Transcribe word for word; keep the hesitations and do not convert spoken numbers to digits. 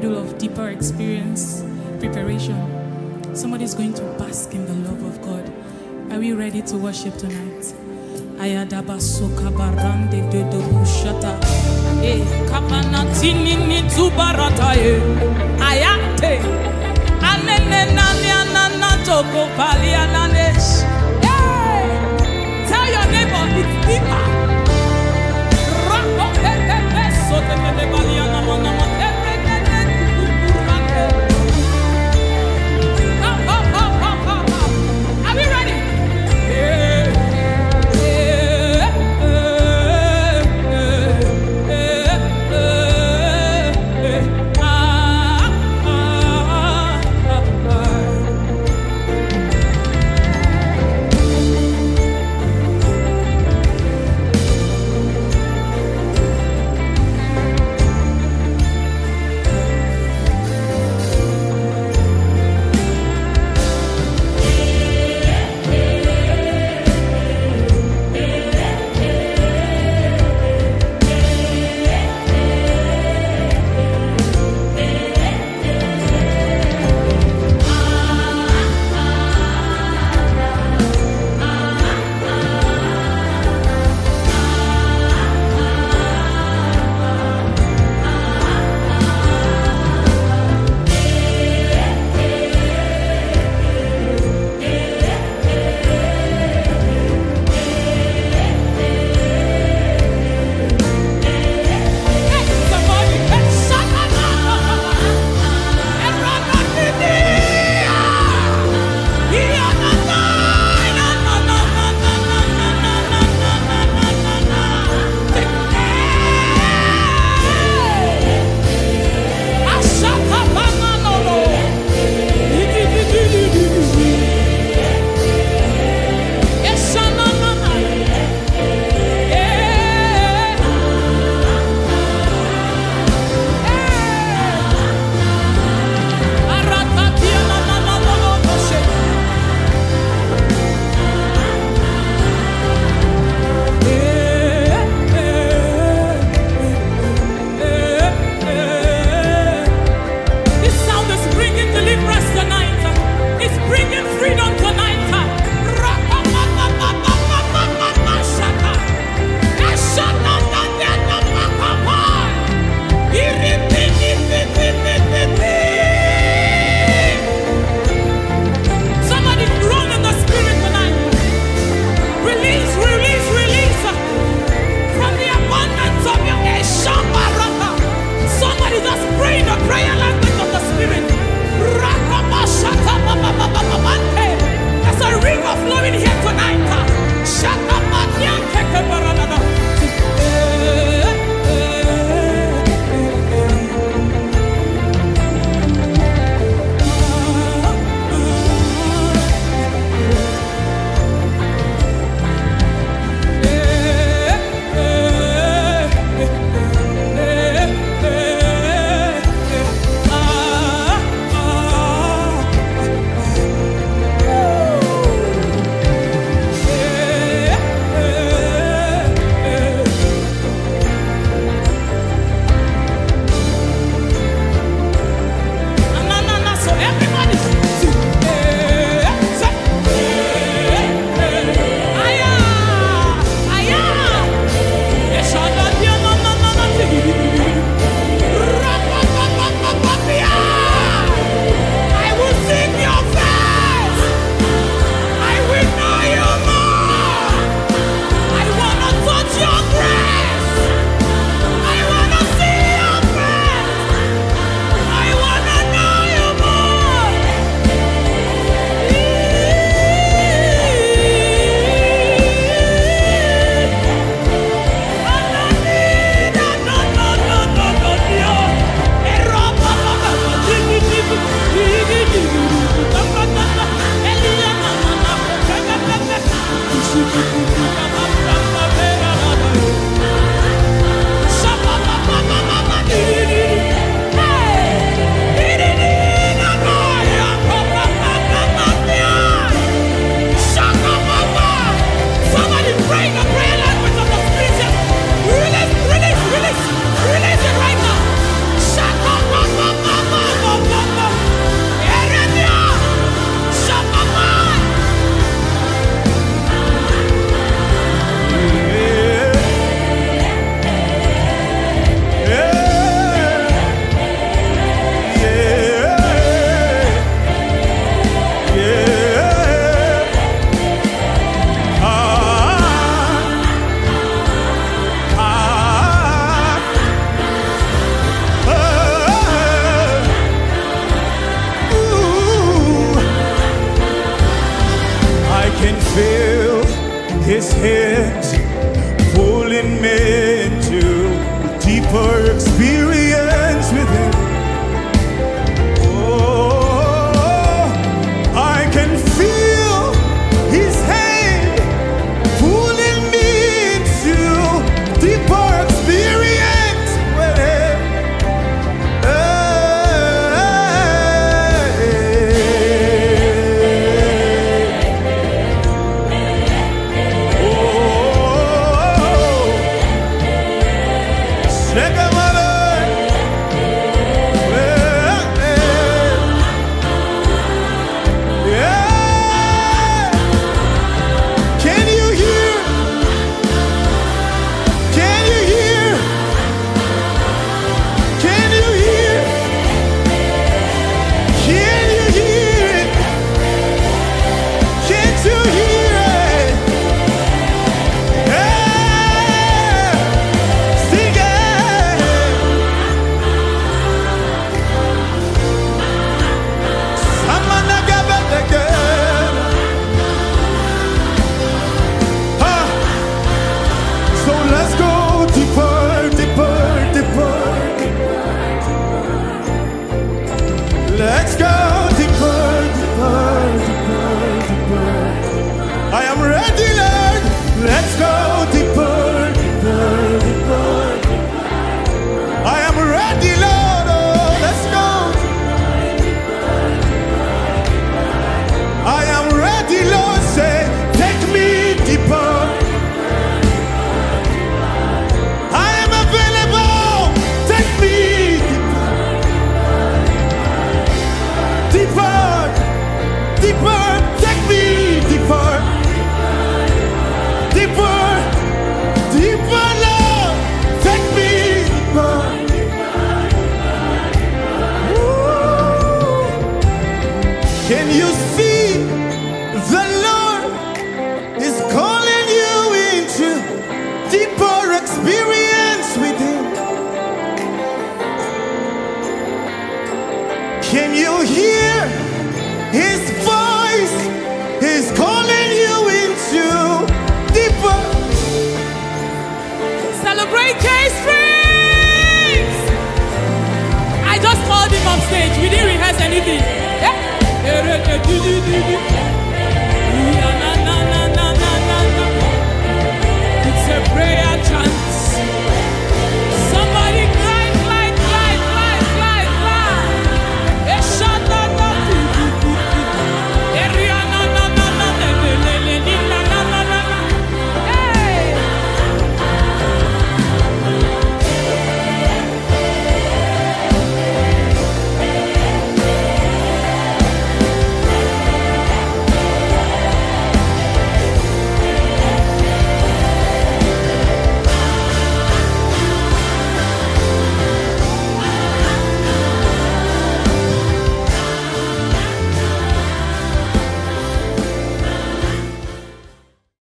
middle of deeper experience, preparation. Somebody's going to bask in the love of God. Are we ready to worship tonight? Ayadaba soka barande de do bushata. Eh, kapanatini ni tubarata eh. Ayate. Anene nani anana toko pali ananesh. Hey! Tell your neighbor it's deeper. Rako pepe peso te pele bali anamana mate. Are we ready? Yeah. can feel his hands pulling me into a deeper experience with him. Oh, I can feel his hand pulling me into deeper experience with him. Let's go deeper, deeper, deeper, deeper. I am ready, Lord. Let's go deeper, deeper, deeper. I am ready, Lord. Oh, let's go. I am ready, Lord. Say, take me deeper. I am available. Take me deeper, deeper, take me deeper, deeper, deeper, Lord, take me deeper. Ooh. Can you see the Lord is calling you into deeper experience with him? Can you hear his voice? He's calling you into deeper. Celebrate K-Strings! I just called him on stage. We didn't rehearse anything. Yeah?